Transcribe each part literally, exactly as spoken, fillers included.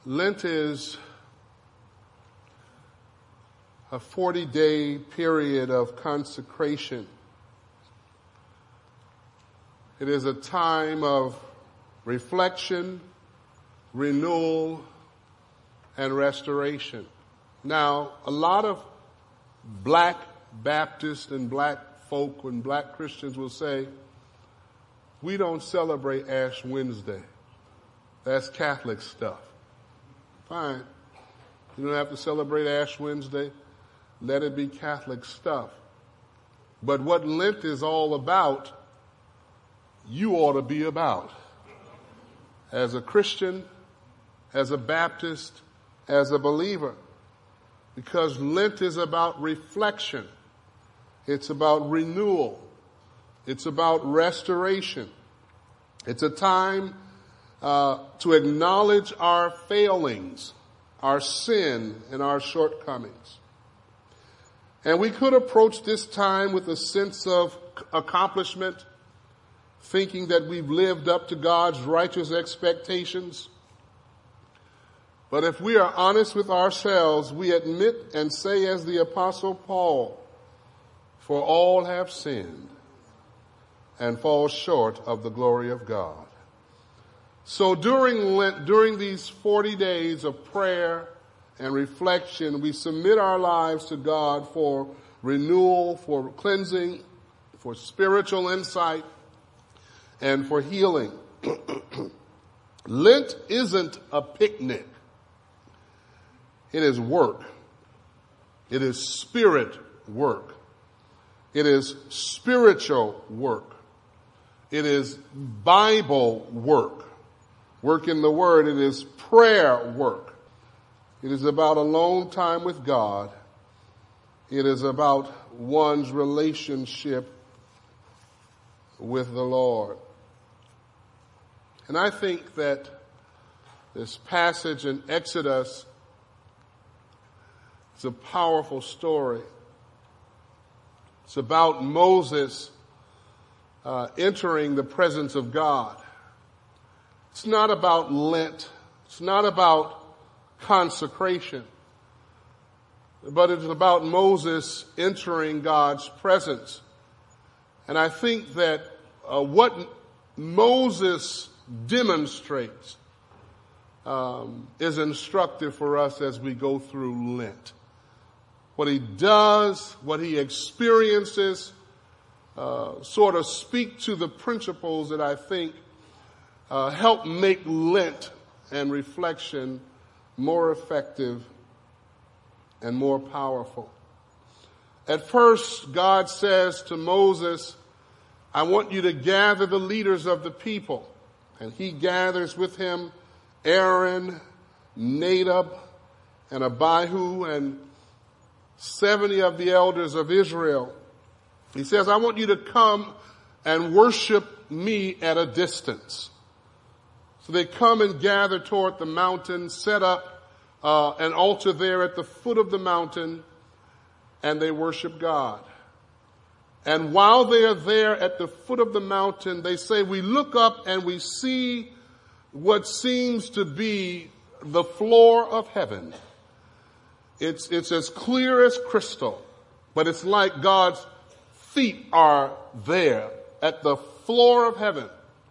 Lent is a forty-day period of consecration. It is a time of reflection, renewal, and restoration. Now, a lot of black Baptists and black folk and black Christians will say, we don't celebrate Ash Wednesday. That's Catholic stuff. Fine. You don't have to celebrate Ash Wednesday. Let it be Catholic stuff. But what Lent is all about, you ought to be about. As a Christian, as a Baptist, as a believer. Because Lent is about reflection. It's about renewal. It's about restoration. It's a time uh, to acknowledge our failings, our sin, and our shortcomings. And we could approach this time with a sense of accomplishment, thinking that we've lived up to God's righteous expectations. But if we are honest with ourselves, we admit and say as the Apostle Paul, for all have sinned and fall short of the glory of God. So during Lent, during these forty days of prayer and reflection, we submit our lives to God for renewal, for cleansing, for spiritual insight, and for healing. Lent isn't a picnic. It is work. It is spirit work. It is spiritual work. It is Bible work. Work in the Word. It is prayer work. It is about alone time with God. It is about one's relationship with the Lord. And I think that this passage in Exodus is a powerful story. It's about Moses uh, entering the presence of God. It's not about Lent. It's not about consecration. But it's about Moses entering God's presence. And I think that uh, what Moses demonstrates um, is instructive for us as we go through Lent. What he does, what he experiences, uh, sort of speak to the principles that I think uh, help make Lent and reflection more effective and more powerful. At first, God says to Moses, I want you to gather the leaders of the people. And he gathers with him Aaron, Nadab, and Abihu, and seventy of the elders of Israel. He says, I want you to come and worship me at a distance. So they come and gather toward the mountain, set up uh, an altar there at the foot of the mountain, and they worship God. And while they are there at the foot of the mountain, they say, we look up and we see what seems to be the floor of heaven. It's, it's as clear as crystal, but it's like God's feet are there at the floor of heaven.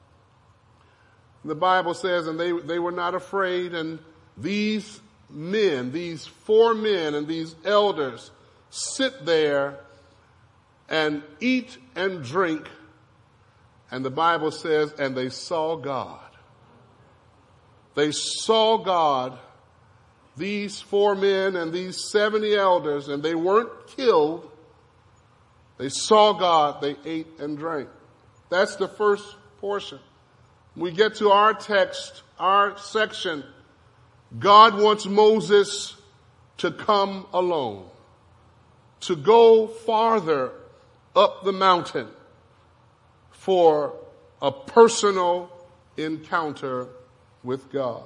The Bible says, and they, they were not afraid, and these men, these four men and these elders sit there and eat and drink. And the Bible says, and they saw God. They saw God, these four men and these seventy elders, and they weren't killed. They saw God, they ate and drank. That's the first portion. We get to our text, our section. God wants Moses to come alone, to go farther up the mountain for a personal encounter with God.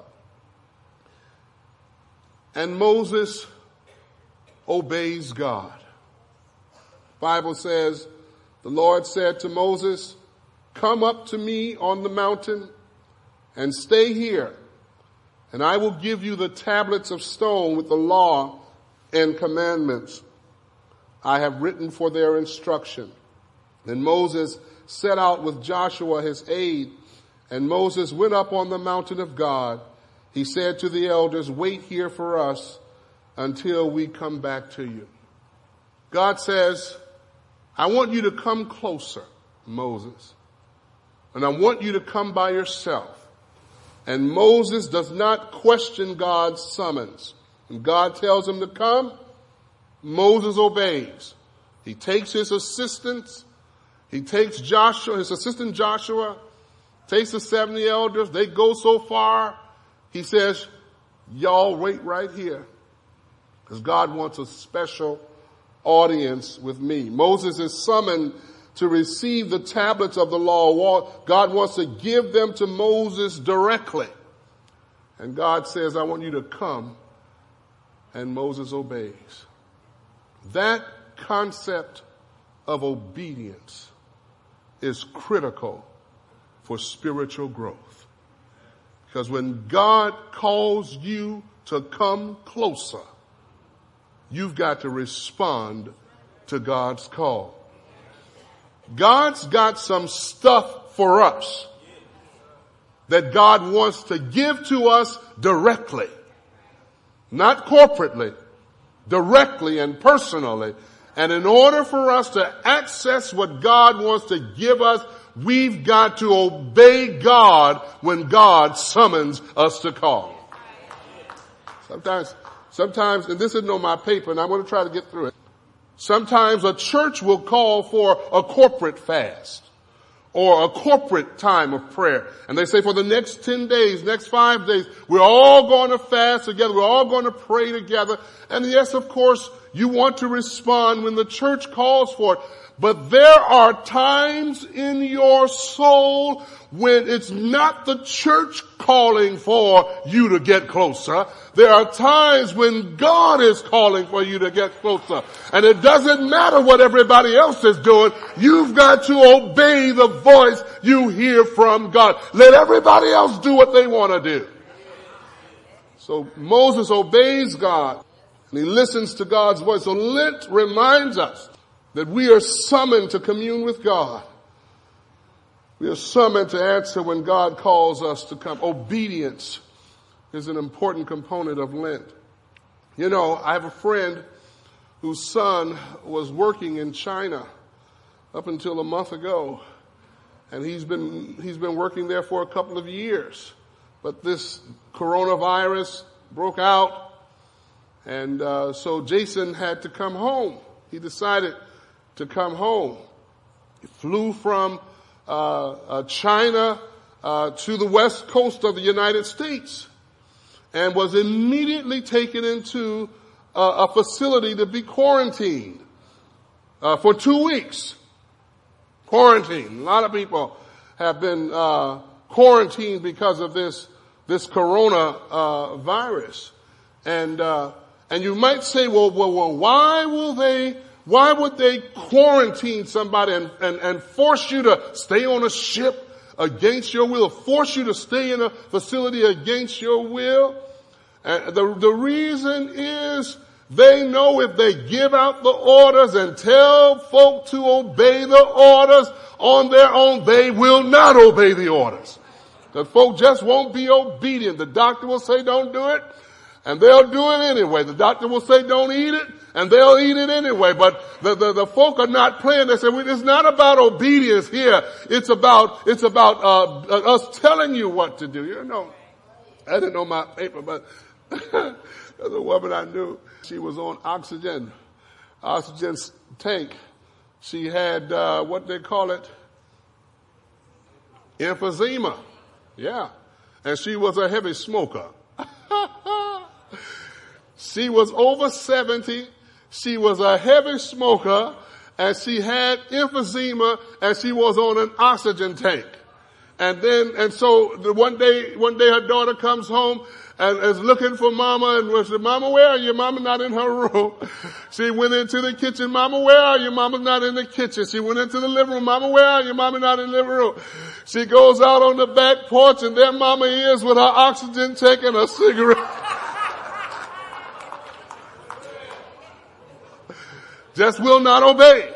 And Moses obeys God. The Bible says, the Lord said to Moses, come up to me on the mountain and stay here And I will give you the tablets of stone with the law and commandments I have written for their instruction. Then Moses set out with Joshua his aide, and Moses went up on the mountain of God. He said to the elders, wait here for us until we come back to you. God says, I want you to come closer, Moses. And I want you to come by yourself. And Moses does not question God's summons. When God tells him to come, Moses obeys. He takes his assistants. He takes Joshua, his assistant Joshua, takes the seventy elders. They go so far. He says, y'all wait right here. Because God wants a special audience with me. Moses is summoned to receive the tablets of the law. God wants to give them to Moses directly. And God says, I want you to come. And Moses obeys. That concept of obedience is critical for spiritual growth. Because when God calls you to come closer, you've got to respond to God's call. God's got some stuff for us that God wants to give to us directly, not corporately, directly and personally. And in order for us to access what God wants to give us, we've got to obey God when God summons us to call. Sometimes, sometimes, and this isn't on my paper, and I'm going to try to get through it. Sometimes a church will call for a corporate fast or a corporate time of prayer. And they say for the next ten days, next five days, we're all going to fast together. We're all going to pray together. And yes, of course, you want to respond when the church calls for it. But there are times in your soul when it's not the church calling for you to get closer. There are times when God is calling for you to get closer. And it doesn't matter what everybody else is doing. You've got to obey the voice you hear from God. Let everybody else do what they want to do. So Moses obeys God and he listens to God's voice. So Lent reminds us that we are summoned to commune with God. We are summoned to answer when God calls us to come. Obedience is an important component of Lent. You know, I have a friend whose son was working in China up until a month ago. And he's been, he's been working there for a couple of years. But this coronavirus broke out. And uh, so Jason had to come home. He decided to come home. He flew from uh, uh China uh to the west coast of the United States and was immediately taken into uh, a facility to be quarantined uh, for two weeks. Quarantine. A lot of people have been uh quarantined because of this this corona uh virus. And uh and you might say, well, well, well why will they Why would they quarantine somebody and, and, and force you to stay on a ship against your will, force you to stay in a facility against your will? And the, the reason is they know if they give out the orders and tell folk to obey the orders on their own, they will not obey the orders. The folk just won't be obedient. The doctor will say don't do it, and they'll do it anyway. The doctor will say don't eat it, and they'll eat it anyway. But the, the, the folk are not playing. They say, well, it's not about obedience here. It's about, it's about, uh, us telling you what to do. You know, I didn't know my paper, but there's a woman I knew. She was on oxygen, oxygen tank. She had, uh, what they call it? Emphysema. Yeah. And she was a heavy smoker. She was over seventy. She was a heavy smoker, and she had emphysema, and she was on an oxygen tank. And then, and so the one day, one day her daughter comes home and is looking for mama and said, Mama, where are you? Mama not in her room. She went into the kitchen. Mama, where are you? Mama's not in the kitchen. She went into the living room. Mama, where are you? Mama not in the living room. She goes out on the back porch and there mama is with her oxygen tank and a cigarette. Just will not obey.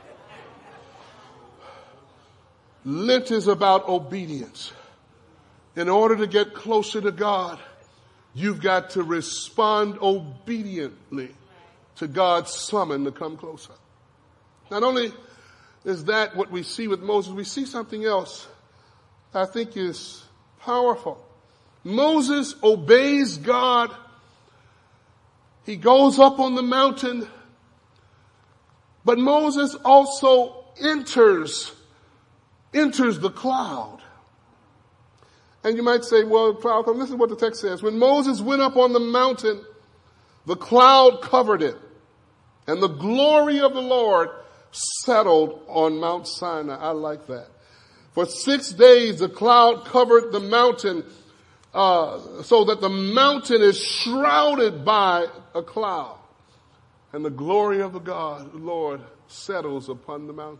Lent is about obedience. In order to get closer to God, you've got to respond obediently to God's summon to come closer. Not only is that what we see with Moses, we see something else I think is powerful. Moses obeys God. He goes up on the mountain, but Moses also enters enters the cloud. And you might say, well, cloud, this is what the text says. When Moses went up on the mountain, the cloud covered it, and the glory of the Lord settled on Mount Sinai. I like that. For six days, the cloud covered the mountain, uh, so that the mountain is shrouded by a cloud. And the glory of the God, the Lord, settles upon the mountain.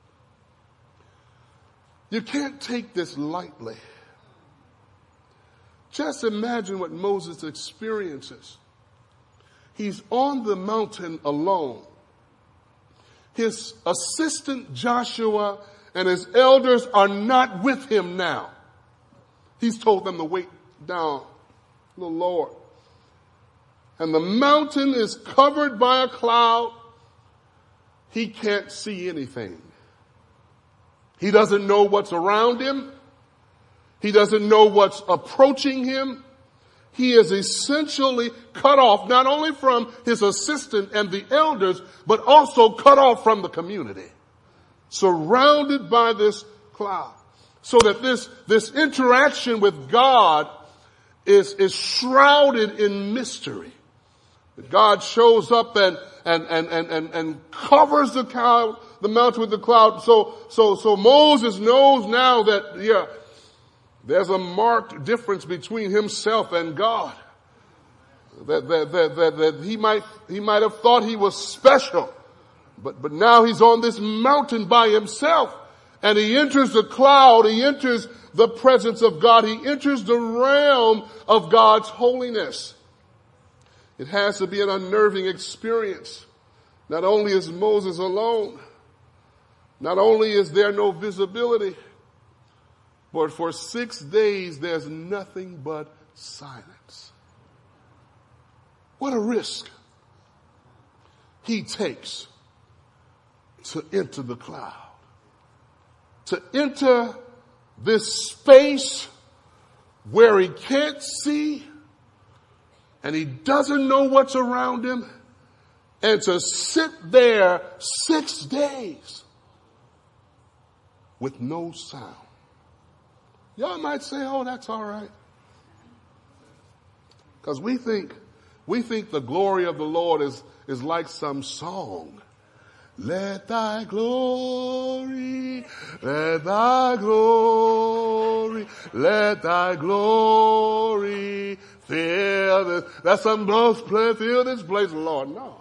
You can't take this lightly. Just imagine what Moses experiences. He's on the mountain alone. His assistant Joshua and his elders are not with him now. He's told them to wait down the Lord. And the mountain is covered by a cloud. He can't see anything. He doesn't know what's around him. He doesn't know what's approaching him. He is essentially cut off not only from his assistant and the elders, but also cut off from the community. Surrounded by this cloud. So that this, this interaction with God is, is shrouded in mystery. God shows up and, and, and, and, and, and covers the cloud, the mountain with the cloud. So, so, so Moses knows now that, yeah, there's a marked difference between himself and God. That, that, that, that, that he might, he might have thought he was special. But, but now he's on this mountain by himself. And he enters the cloud. He enters the presence of God. He enters the realm of God's holiness. It has to be an unnerving experience. Not only is Moses alone, not only is there no visibility, but for six days there's nothing but silence. What a risk he takes to enter the cloud, to enter this space where he can't see and he doesn't know what's around him, and to sit there six days with no sound. Y'all might say, oh, that's all right. Because we think, we think the glory of the Lord is, is like some song. Let thy glory, let thy glory, let thy glory fill this. That's some blows play, fill this place, Lord. No.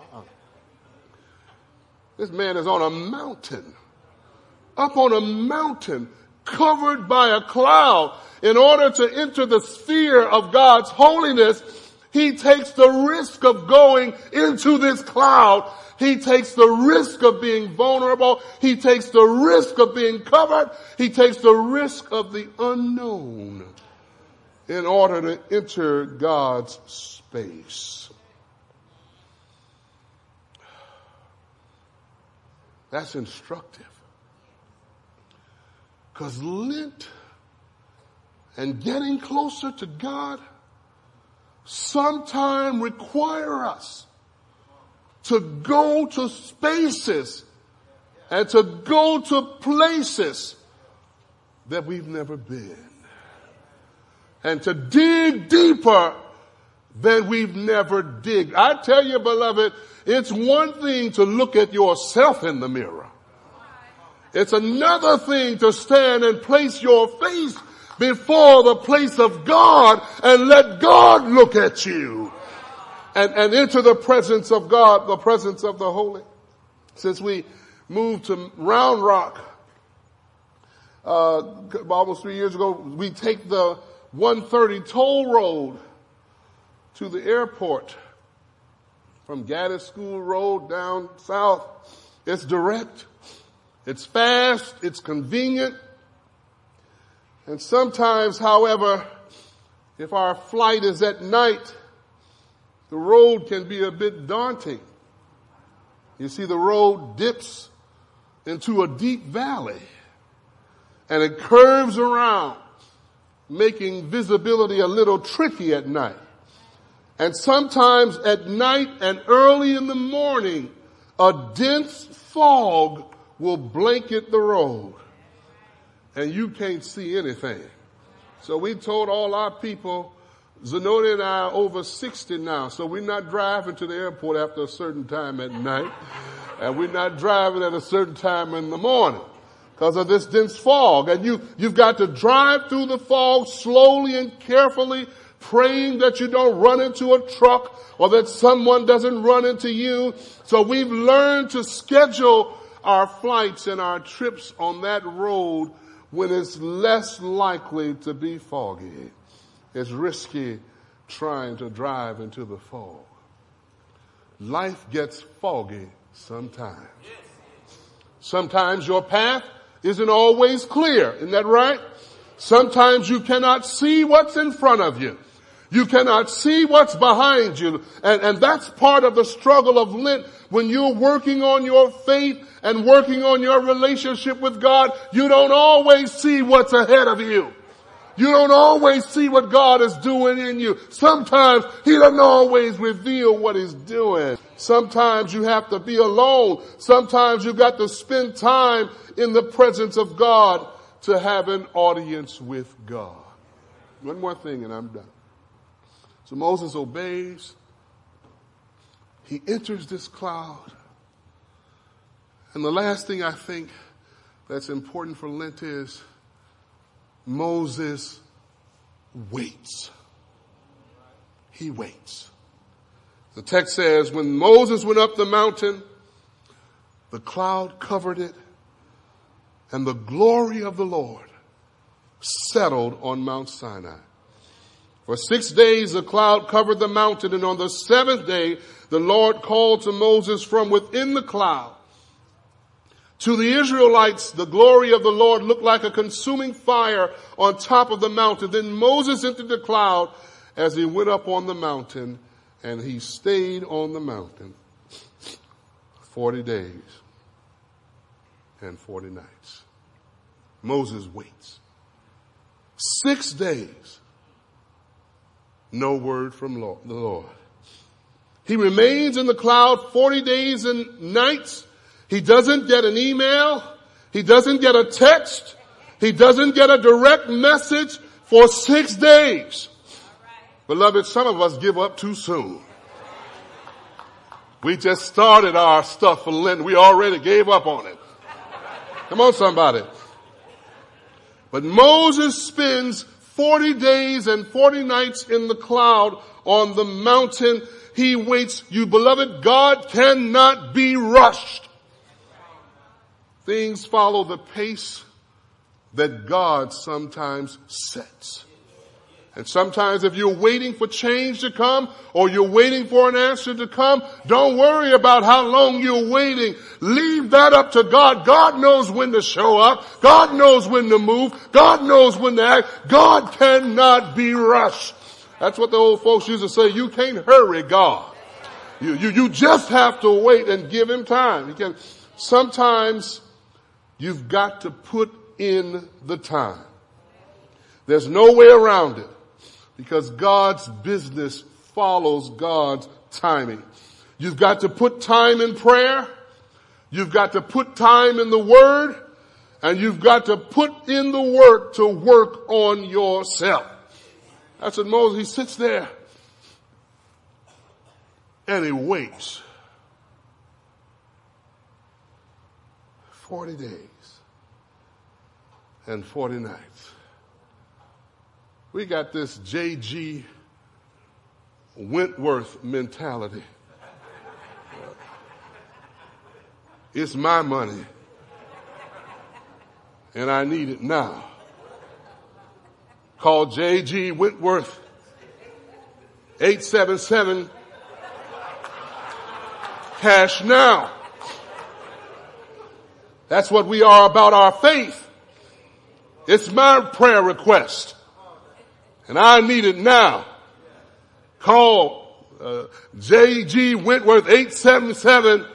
This man is on a mountain, up on a mountain, covered by a cloud. In order to enter the sphere of God's holiness, he takes the risk of going into this cloud. He takes the risk of being vulnerable. He takes the risk of being covered. He takes the risk of the unknown in order to enter God's space. That's instructive. Because Lent and getting closer to God sometimes require us to go to spaces and to go to places that we've never been. And to dig deeper than we've never digged. I tell you, beloved, it's one thing to look at yourself in the mirror. It's another thing to stand and place your face before the place of God and let God look at you and, and into the presence of God, the presence of the Holy. Since we moved to Round Rock, uh, almost three years ago, we take the one thirty toll road to the airport from Gaddis School Road down south. It's direct. It's fast. It's convenient. And sometimes, however, if our flight is at night, the road can be a bit daunting. You see, the road dips into a deep valley and it curves around, making visibility a little tricky at night. And sometimes at night and early in the morning, a dense fog will blanket the road and you can't see anything. So we told all our people, Zenoni and I are over sixty now, so we're not driving to the airport after a certain time at night, and we're not driving at a certain time in the morning because of this dense fog. And you, you've got to drive through the fog slowly and carefully, praying that you don't run into a truck or that someone doesn't run into you. So we've learned to schedule our flights and our trips on that road when it's less likely to be foggy. It's risky trying to drive into the fog. Life gets foggy sometimes. Sometimes your path isn't always clear. Isn't that right? Sometimes you cannot see what's in front of you. You cannot see what's behind you. And, and that's part of the struggle of Lent. When you're working on your faith and working on your relationship with God, you don't always see what's ahead of you. You don't always see what God is doing in you. Sometimes He doesn't always reveal what He's doing. Sometimes you have to be alone. Sometimes you've got to spend time in the presence of God to have an audience with God. One more thing and I'm done. So Moses obeys. He enters this cloud. And the last thing I think that's important for Lent is Moses waits. He waits. The text says, when Moses went up the mountain, the cloud covered it, and the glory of the Lord settled on Mount Sinai. For six days the cloud covered the mountain, and on the seventh day the Lord called to Moses from within the cloud. To the Israelites, the glory of the Lord looked like a consuming fire on top of the mountain. Then Moses entered the cloud as he went up on the mountain, and he stayed on the mountain forty days and forty nights. Moses waits. Six days. No word from Lord, the Lord. He remains in the cloud forty days and nights. He doesn't get an email. He doesn't get a text. He doesn't get a direct message for six days. Beloved, some of us give up too soon. We just started our stuff for Lent. We already gave up on it. Come on, somebody. But Moses spends forty days and forty nights in the cloud on the mountain. He waits. You beloved, God cannot be rushed. Things follow the pace that God sometimes sets. And sometimes if you're waiting for change to come or you're waiting for an answer to come, don't worry about how long you're waiting. Leave that up to God. God knows when to show up. God knows when to move. God knows when to act. God cannot be rushed. That's what the old folks used to say. You can't hurry God. You, you, you just have to wait and give Him time. You can, sometimes you've got to put in the time. There's no way around it because God's business follows God's timing. You've got to put time in prayer. You've got to put time in the Word, and you've got to put in the work to work on yourself. That's what Moses, he sits there and he waits. Forty days. and forty nights. We got this J G Wentworth mentality. It's my money, and I need it now. Call J G Wentworth, eight seven seven, cash now. That's what we are about our faith. It's my prayer request, and I need it now. Call uh, J G Wentworth, eight seven seven,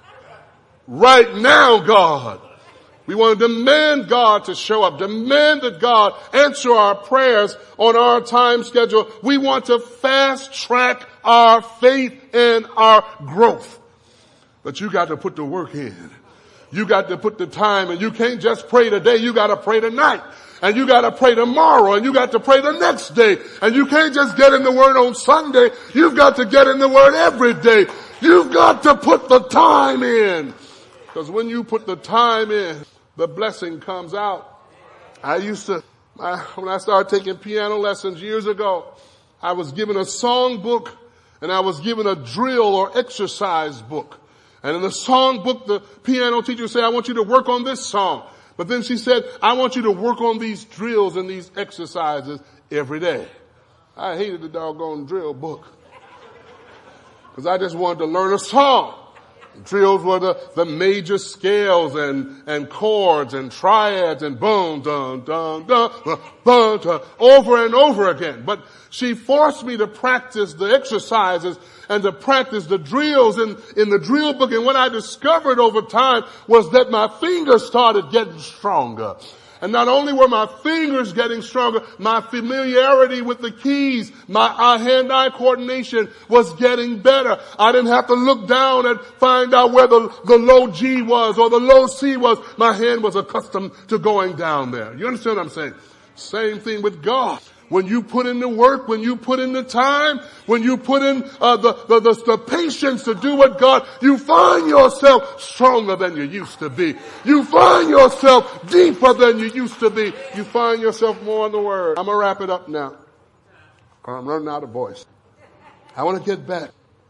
right now, God. We want to demand God to show up, demand that God answer our prayers on our time schedule. We want to fast track our faith and our growth. But you got to put the work in. You got to put the time, and you can't just pray today. You got to pray tonight, and you got to pray tomorrow, and you got to pray the next day. And you can't just get in the Word on Sunday. You've got to get in the Word every day. You've got to put the time in. Because when you put the time in, the blessing comes out. I used to, I, when I started taking piano lessons years ago, I was given a song book and I was given a drill or exercise book. And in the song book, the piano teacher would say, I want you to work on this song. But then she said, I want you to work on these drills and these exercises every day. I hated the doggone drill book because I just wanted to learn a song. Drills were the, the major scales and, and chords and triads and boom, dun, dun, dun, dun, dun, dun, over and over again. But she forced me to practice the exercises and to practice the drills in, in the drill book. And what I discovered over time was that my fingers started getting stronger. And not only were my fingers getting stronger, my familiarity with the keys, my hand-eye coordination was getting better. I didn't have to look down and find out where the, the low G was or the low C was. My hand was accustomed to going down there. You understand what I'm saying? Same thing with God. When you put in the work, when you put in the time, when you put in uh, the, the, the, the patience to do what God, you find yourself stronger than you used to be. You find yourself deeper than you used to be. You find yourself more in the Word. I'm going to wrap it up now. I'm running out of voice. I want to get back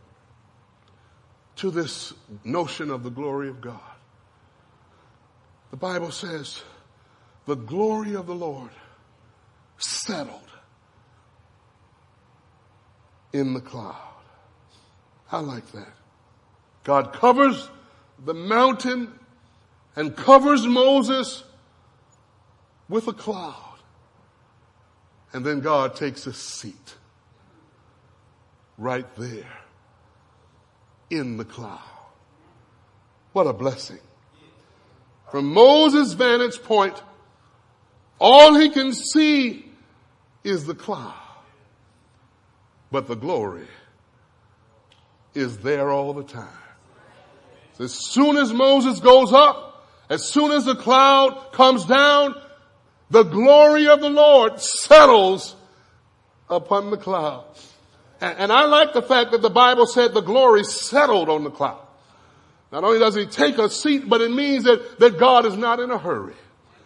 to this notion of the glory of God. The Bible says, the glory of the Lord settled in the cloud. I like that. God covers the mountain and covers Moses with a cloud. And then God takes a seat right there in the cloud. What a blessing. From Moses' vantage point, all he can see is the cloud. But the glory is there all the time. So as soon as Moses goes up, as soon as the cloud comes down, the glory of the Lord settles upon the cloud. And, and I like the fact that the Bible said the glory settled on the cloud. Not only does he take a seat, but it means that, that God is not in a hurry.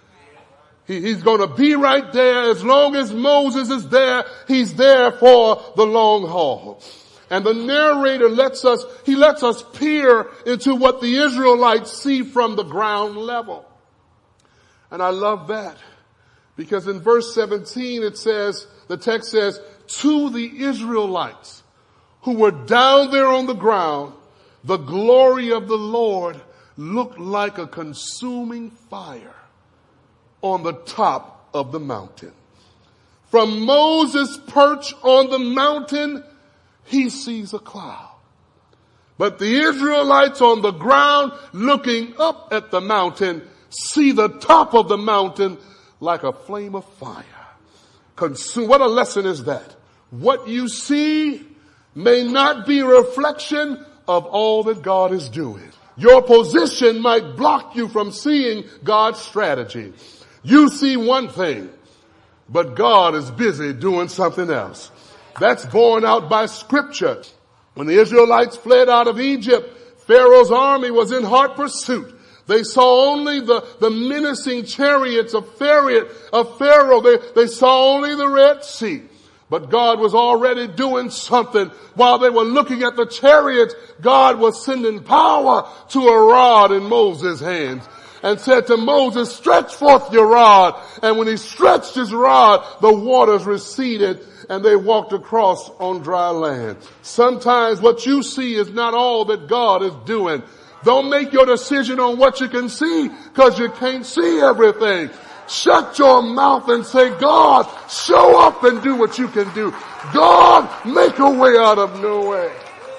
He's going to be right there. As long as Moses is there, he's there for the long haul. And the narrator lets us, he lets us peer into what the Israelites see from the ground level. And I love that because in verse seventeen it says, the text says, to the Israelites who were down there on the ground, the glory of the Lord looked like a consuming fire on the top of the mountain. From Moses' perch on the mountain, he sees a cloud. But the Israelites on the ground looking up at the mountain see the top of the mountain like a flame of fire. Consume. What a lesson is that? What you see may not be a reflection of all that God is doing. Your position might block you from seeing God's strategy. You see one thing, but God is busy doing something else. That's borne out by Scripture. When the Israelites fled out of Egypt, Pharaoh's army was in hot pursuit. They saw only the, the menacing chariots of Pharaoh. Of Pharaoh. They, they saw only the Red Sea. But God was already doing something. While they were looking at the chariots, God was sending power to a rod in Moses' hands and said to Moses, stretch forth your rod. And when he stretched his rod, the waters receded and they walked across on dry land. Sometimes what you see is not all that God is doing. Don't make your decision on what you can see, because you can't see everything. Shut your mouth and say, God, show up and do what you can do. God, make a way out of no way.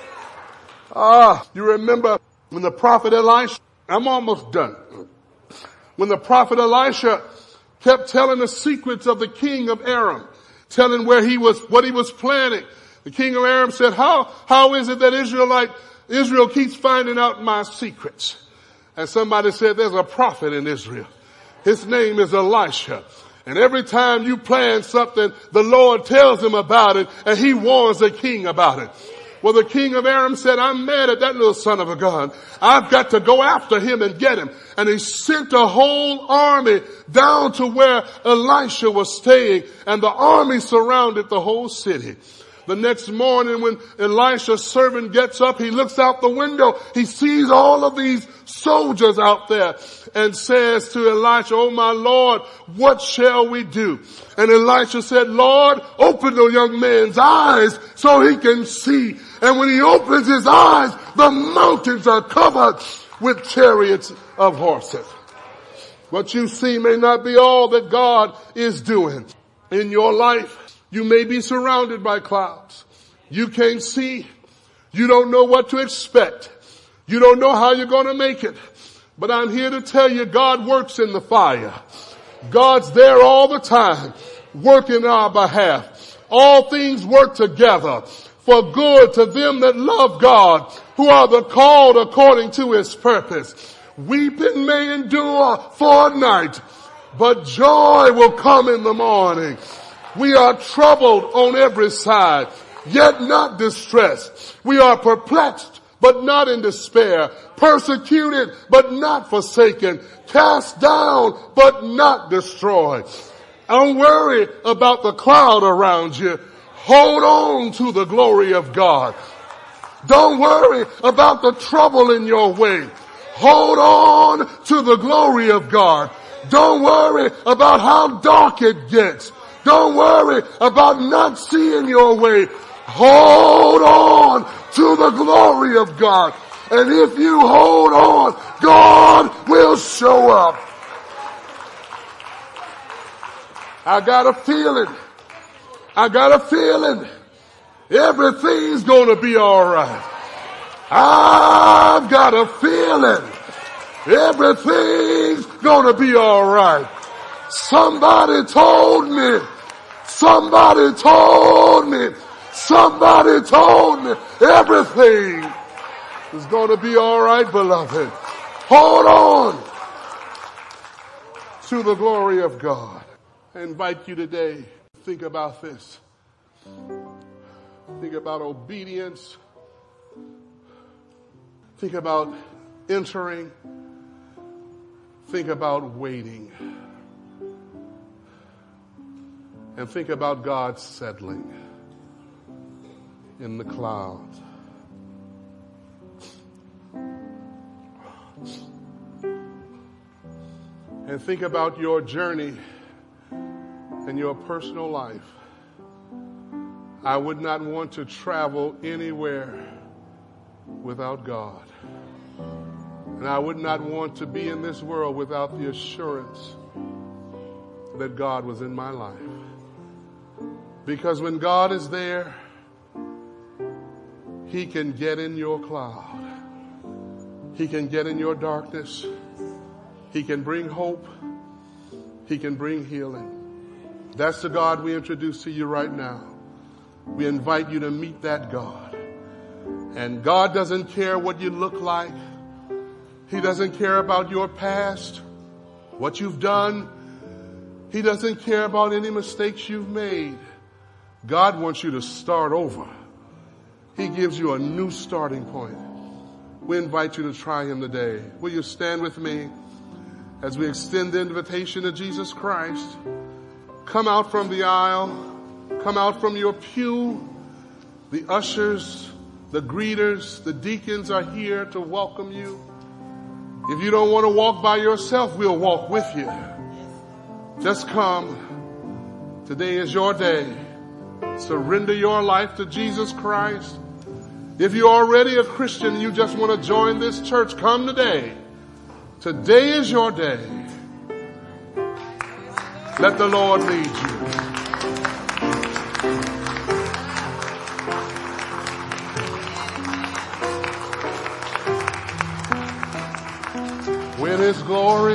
Ah, you remember when the prophet Elisha, I'm almost done. When the prophet Elisha kept telling the secrets of the king of Aram, telling where he was, what he was planning. The king of Aram said, how, how is it that Israelite, Israel keeps finding out my secrets? And somebody said, there's a prophet in Israel. His name is Elisha. And every time you plan something, the Lord tells him about it and he warns the king about it. Well, the king of Aram said, I'm mad at that little son of a gun. I've got to go after him and get him. And he sent a whole army down to where Elisha was staying, and the army surrounded the whole city. The next morning when Elisha's servant gets up, he looks out the window. He sees all of these soldiers out there and says to Elisha, oh my Lord, what shall we do? And Elisha said, Lord, open the young man's eyes so he can see. And when he opens his eyes, the mountains are covered with chariots of horses. What you see may not be all that God is doing in your life. You may be surrounded by clouds. You can't see. You don't know what to expect. You don't know how you're going to make it. But I'm here to tell you, God works in the fire. God's there all the time, working on our behalf. All things work together for good to them that love God, who are the called according to his purpose. Weeping may endure for a night, but joy will come in the morning. We are troubled on every side, yet not distressed. We are perplexed, but not in despair. Persecuted, but not forsaken. Cast down, but not destroyed. Don't worry about the cloud around you. Hold on to the glory of God. Don't worry about the trouble in your way. Hold on to the glory of God. Don't worry about how dark it gets. Don't worry about not seeing your way. Hold on to the glory of God. And if you hold on, God will show up. I got a feeling. I got a feeling. Everything's gonna be alright. I've got a feeling. Everything's gonna be alright. Somebody told me, somebody told me, somebody told me everything is going to be all right, beloved. Hold on to the glory of God. I invite you today, think about this. Think about obedience. Think about entering. Think about waiting. And think about God settling in the clouds. And think about your journey and your personal life. I would not want to travel anywhere without God. And I would not want to be in this world without the assurance that God was in my life. Because when God is there, he can get in your cloud. He can get in your darkness. He can bring hope. He can bring healing. That's the God we introduce to you right now. We invite you to meet that God. And God doesn't care what you look like. He doesn't care about your past, what you've done. He doesn't care about any mistakes you've made. God wants you to start over. He gives you a new starting point. we invite you to try him today. Will you stand with me as we extend the invitation of Jesus Christ? Come out from the aisle. Come out from your pew. The ushers, the greeters, the deacons are here to welcome you. If you don't want to walk by yourself, we'll walk with you. Just come. Today is your day. Surrender your life to Jesus Christ. If you're already a Christian and you just want to join this church, come today. Today is your day. Let the Lord lead you. When His glory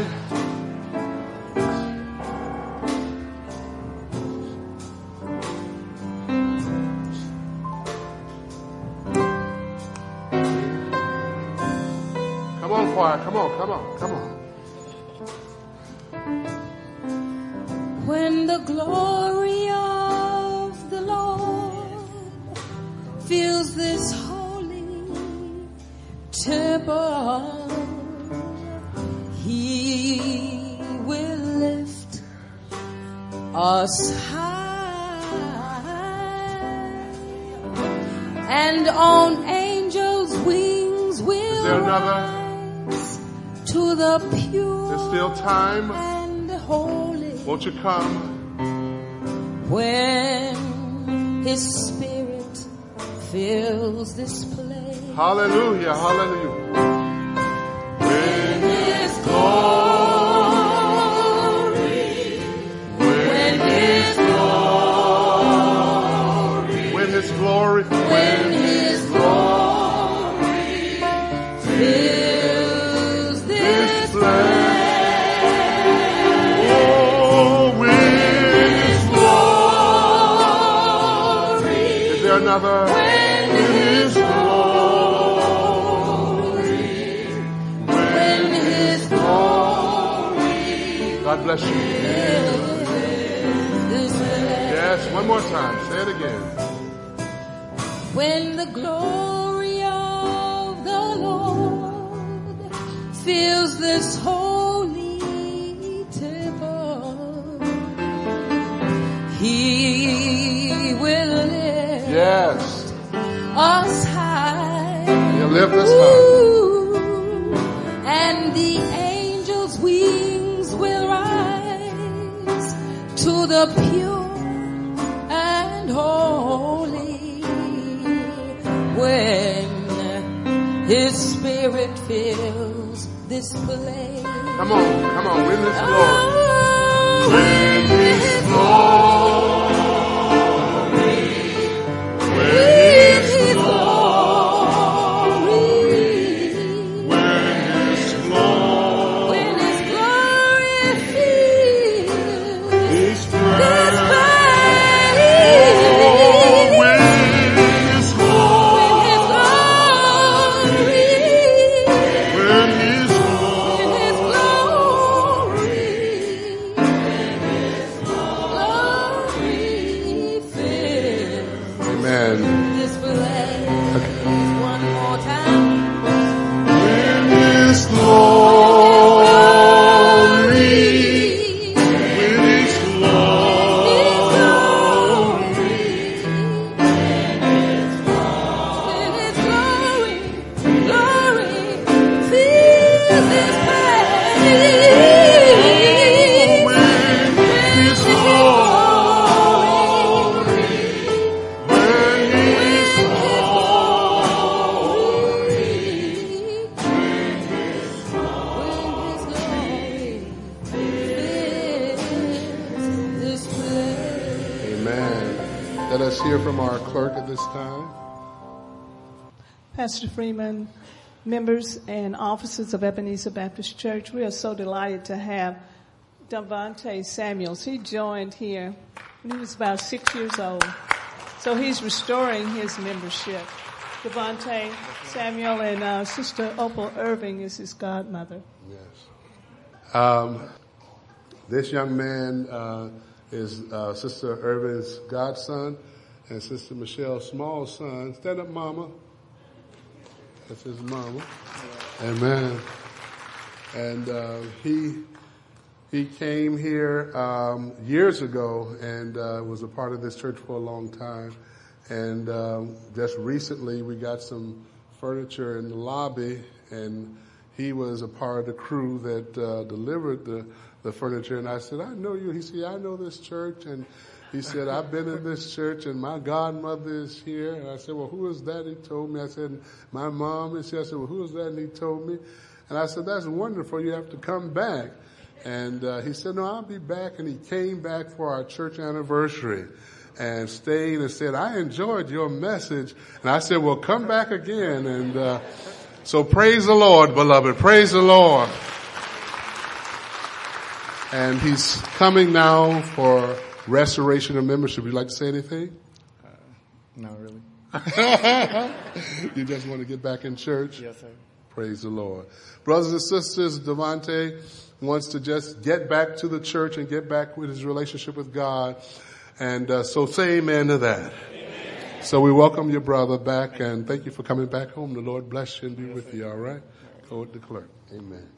Come on, choir. Come on, come on, come on. When the glory of the Lord fills this holy temple, He will lift us high, and on angels' wings will Is there another? To the pure There's still time. and holy. Won't you come? When His Spirit fills this place. Hallelujah, hallelujah. When His glory, when His glory, When His glory, when His glory fills another. When His glory, when His glory, God bless you. Yes, one more time. Say it again. When the glory of the Lord fills this holy temple, He will lift Yes. us high. He'll lift us high. And the angels' wings will rise to the pure and holy. When His Spirit fills this place. Come on, come on, win this glory. Oh, when His glory. Pastor Freeman, members and officers of Ebenezer Baptist Church, we are so delighted to have Devontae Samuels. He joined here when he was about six years old. So he's restoring his membership. Devontae Samuel and uh, Sister Opal Irving is his godmother. Yes. Um, this young man uh, is uh, Sister Irving's godson and Sister Michelle Small's son. Stand up, Mama. That's his mama. Amen. And uh, he he came here um, years ago and uh, was a part of this church for a long time. And um, just recently, we got some furniture in the lobby, and he was a part of the crew that uh, delivered the the furniture. And I said, I know you. He said, I know this church. And he said, I've been in this church, and my godmother is here. And I said, well, who is that? He told me. I said, my mom is here. I said, well, who is that? And he told me. And I said, that's wonderful. You have to come back. And uh, he said, no, I'll be back. And he came back for our church anniversary and stayed and said, I enjoyed your message. And I said, well, come back again. And uh, so praise the Lord, beloved. Praise the Lord. And he's coming now for restoration of membership. Would you like to say anything? Uh, not really. You just want to get back in church? Yes, sir. Praise the Lord. Brothers and sisters, Devontae wants to just get back to the church and get back with his relationship with God. And uh, so say amen to that. Amen. So we welcome your brother back, and thank you for coming back home. The Lord bless you and be with you, all right? Go with the clerk. Amen.